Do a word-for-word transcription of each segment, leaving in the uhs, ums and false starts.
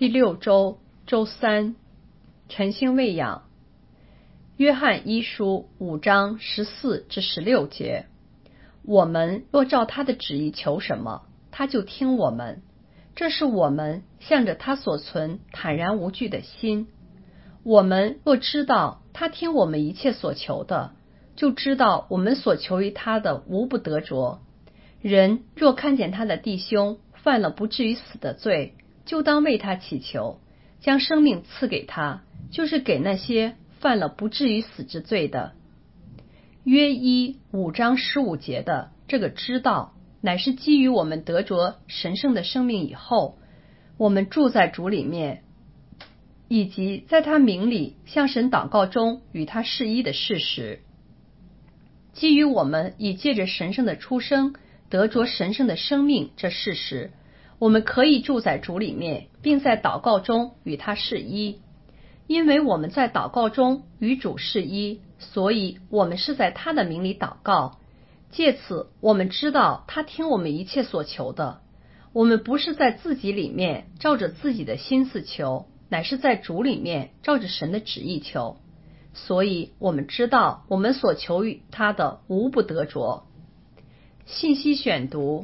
第六周周三，晨星喂养。约翰一书五章十四至十六节，我们若照他的旨意求什么，他就听我们。这是我们向着他所存坦然无惧的心。我们若知道他听我们一切所求的，就知道我们所求于他的无不得着。人若看见他的弟兄犯了不至于死的罪，就当为他祈求，将生命赐给他，就是给那些犯了不至于死之罪的。约一五章十五节的这个知道，乃是基于我们得着神圣的生命以后，我们住在主里面，以及在他名里向神祷告中与他示意的事实。基于我们已借着神圣的出生得着神圣的生命这事实，我们可以住在主里面，并在祷告中与他示意。因为我们在祷告中与主示意，所以我们是在他的名里祷告。借此我们知道他听我们一切所求的。我们不是在自己里面照着自己的心思求，乃是在主里面照着神的旨意求。所以我们知道我们所求于他的无不得着。信息选读：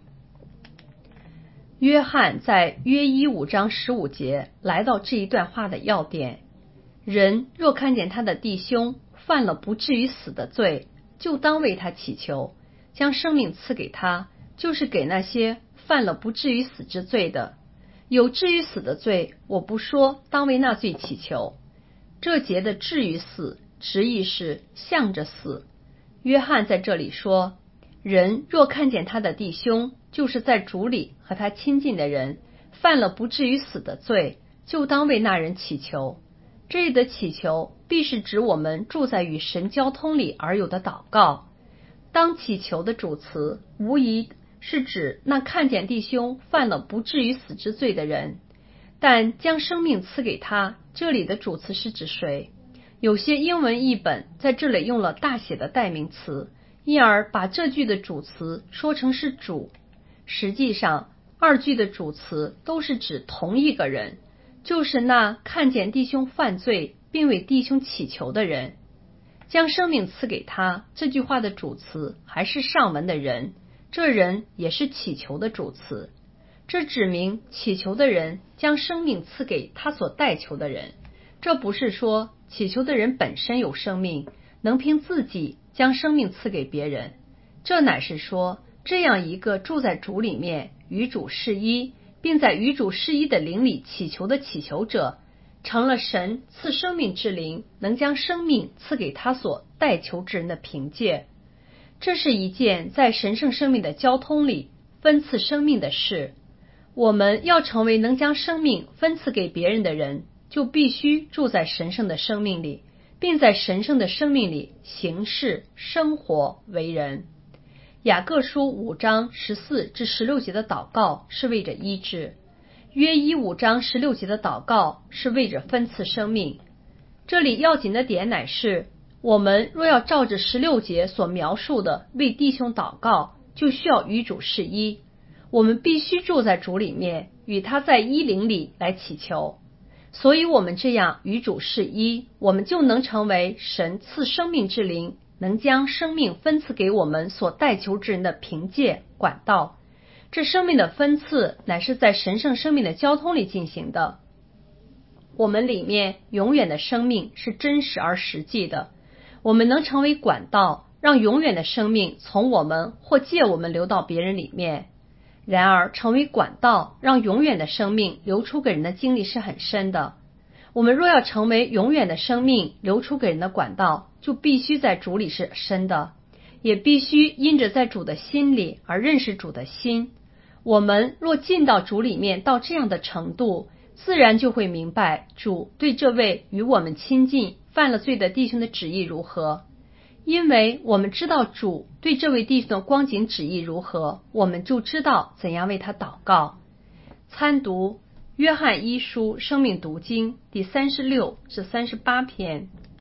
约翰在约一五章十五节来到这一段话的要点。人若看见他的弟兄犯了不至于死的罪，就当为他祈求，将生命赐给他，就是给那些犯了不至于死之罪的。有至于死的罪，我不说，当为那罪祈求。这节的至于死直译是向着死。约翰在这里说，人若看见他的弟兄，就是在主里和他亲近的人，犯了不至于死的罪，就当为那人祈求。这里的祈求必是指我们住在与神交通里而有的祷告。当祈求的主词无疑是指那看见弟兄犯了不至于死之罪的人，但将生命赐给他，这里的主词是指谁？有些英文译本在这里用了大写的代名词，因而把这句的主词说成是主。实际上二句的主词都是指同一个人，就是那看见弟兄犯罪并为弟兄祈求的人。将生命赐给他，这句话的主词还是上文的人，这人也是祈求的主词。这指明祈求的人将生命赐给他所代求的人。这不是说祈求的人本身有生命，能凭自己将生命赐给别人，这乃是说这样一个住在主里面与主示意，并在与主示意的灵里祈求的祈求者，成了神赐生命之灵能将生命赐给他所代求之人的凭借。这是一件在神圣生命的交通里分赐生命的事。我们要成为能将生命分赐给别人的人，就必须住在神圣的生命里，并在神圣的生命里行事、生活、为人。雅各书五章十四至十六节的祷告是为着医治，约一五章十六节的祷告是为着分赐生命。这里要紧的点乃是，我们若要照着十六节所描述的为弟兄祷告，就需要与主示意。我们必须住在主里面，与他在一灵里来祈求。所以我们这样与主示意，我们就能成为神赐生命之灵能将生命分赐给我们所代求之人的凭借管道。这生命的分赐乃是在神圣生命的交通里进行的。我们里面永远的生命是真实而实际的，我们能成为管道，让永远的生命从我们或借我们流到别人里面。然而成为管道让永远的生命流出给人的经历是很深的。我们若要成为永远的生命流出给人的管道，就必须在主里是深的，也必须因着在主的心里而认识主的心。我们若进到主里面到这样的程度，自然就会明白主对这位与我们亲近犯了罪的弟兄的旨意如何。因为我们知道主对这位弟兄的光景旨意如何，我们就知道怎样为他祷告。参读约翰一书生命读经第三十六至三十八篇。